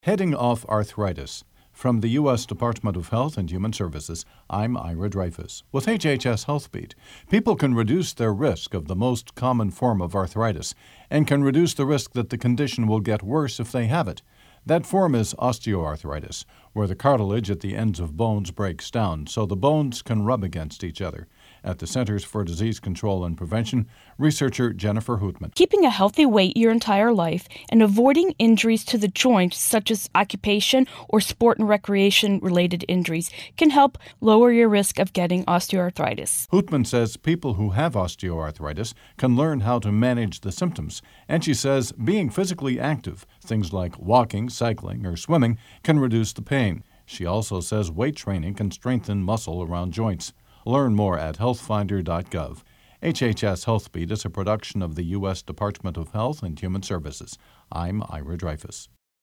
Heading off arthritis. From the U.S. Department of Health and Human Services, I'm Ira Dreyfus. With HHS HealthBeat, people can reduce their risk of the most common form of arthritis and can reduce the risk that the condition will get worse if they have it. That form is osteoarthritis, where the cartilage at the ends of bones breaks down so the bones can rub against each other. At the Centers for Disease Control and Prevention, researcher Jennifer Hootman. Keeping a healthy weight your entire life and avoiding injuries to the joints, such as occupation or sport and recreation-related injuries, can help lower your risk of getting osteoarthritis. Hootman says people who have osteoarthritis can learn how to manage the symptoms, and she says being physically active, things like walking, cycling, or swimming, can reduce the pain. She also says weight training can strengthen muscle around joints. Learn more at healthfinder.gov. HHS HealthBeat is a production of the U.S. Department of Health and Human Services. I'm Ira Dreyfus.